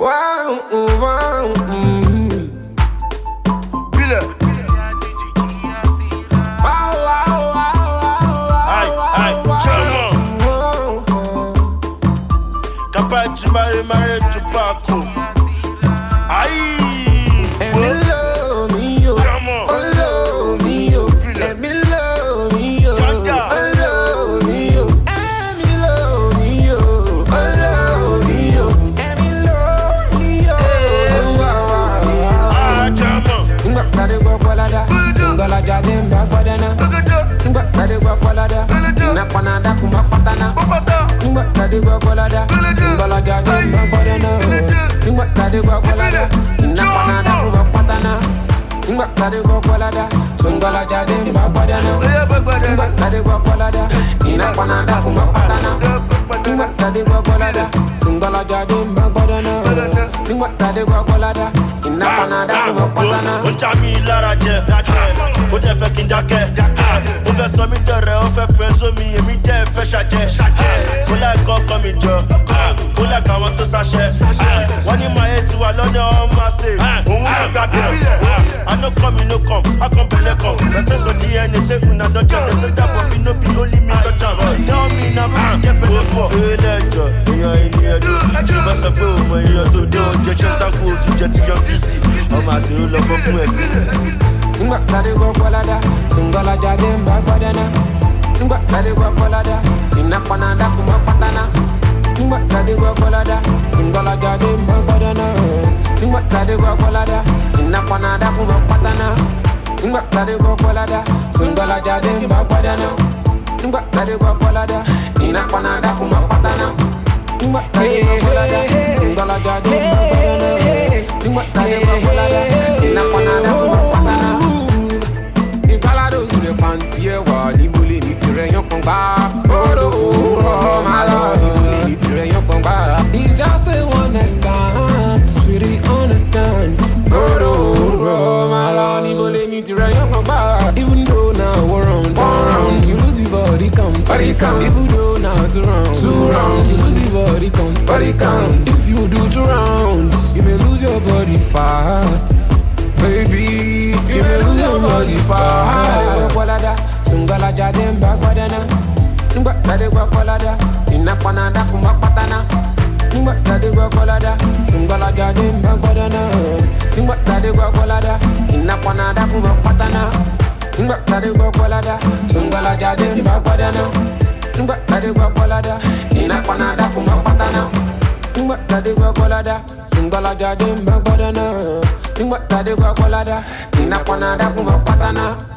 Wow, wow, Bile. Wow, wow, wow, Aïe, chama. Capaz de marrer de Paco. Aïe. Let me love me, yo. Chama. Oh, love me, yo. Let me love me, yo. Ganga. Oh, love me, yo. Let me love me, yo. Oh, love me, yo. Let me love me, yo. Oh, wow, wow. Ah, chama. Ngba kade go kwalada, ngola jade mba kwadana. Ngba kade go kwalada, na kwanada kuma patana. Ngba kade go kwalada, ngola jade mba kwadana. Ngba kade go kwalada, na kwanada kuma patana. Ngba kade go kwalada, ngola jade mba kwadana. Ngba kade go kwalada, na kwanada kuma patana. Ngba kade go kwalada, ngola jade mba kwadana. Ngba kade go kwalada, na kwanada kuma patana. Ó já mi lára jẹ, ó dẹ̀ fẹ́ kí n dákẹ́. Ó fẹ́ sọ mí dẹ̀rẹ̀, ó fẹ́ fẹ́ sómi, èmi dẹ̀ fẹ́ ṣàjẹ́. Ó láìkọ́ ọkọ mi jọ, ó láìka àwọn tó ṣàṣẹ. Wọ́n ní máa yé tiwa lọ́nà ọmọ àṣẹ, òun náà gbà bẹ̀rẹ̀. I no come, you no come, I come belle come. My friends on DNA say una don't jam. They say that but we no be only me touch am. Tell me now, me get better for. Feel ẹjọ́, èèyàn ènìyàn dùn. Ṣùgbọ́n sọ pé òun èèyàn tó dé oúnjẹ ṣe ń sáko òtún jẹ ti yan bísí. Ọmọ àṣẹ ó lọ fọ́ fún ẹ̀fíìsì. Ngba kade go kwalada, ngola jade mba kwadana. Ngba kade go kwalada, ina kwanada kuma patana. Ngba kade go kwalada, ngola jade mba kwadana. Ngba kade go kwalada, ina kwanada kuma patana. Ngba kade go kwalada, ngola jade mba kwadana. Ngba kade go kwalada, ina kwanada kuma patana. Ngba kade go kwalada, ngola jade mba kwadana. Ngba kade go kwalada, ina kwanada kuma patana. Ìgbàládò ìrè pàǹtí ẹ̀wà níbulẹ̀ ní tirẹ̀ yán kan gbá. Odò òwúrọ̀ máa lọ níbulẹ̀ ní tirẹ̀ yán kan gbá. It's just a one next time, sweetie understand. Odò òwúrọ̀ máa lọ níbulẹ̀ ní tirẹ̀ yán kan gbá. Even though now one round, you lose the body count. Even though now two rounds, you lose the body count. If you do 2 rounds, you may lose your body fat. Baby, you may lose your body fast. Kwalada, ngola jade mba kwadana. Ngba kade go kwalada, ina kwanada kuma patana. Ngba kade go kwalada, ngola jade mba kwadana. Ngba kade go kwalada, ina kwanada kuma patana. Ngba kade go kwalada, ngola jade mba kwadana. Ngba kade go kwalada, ina kwanada kuma patana. Ngba kade go kwalada, ngola jade mba kwadana. Ngba kade go kwalada, ina kwanada kuma patana.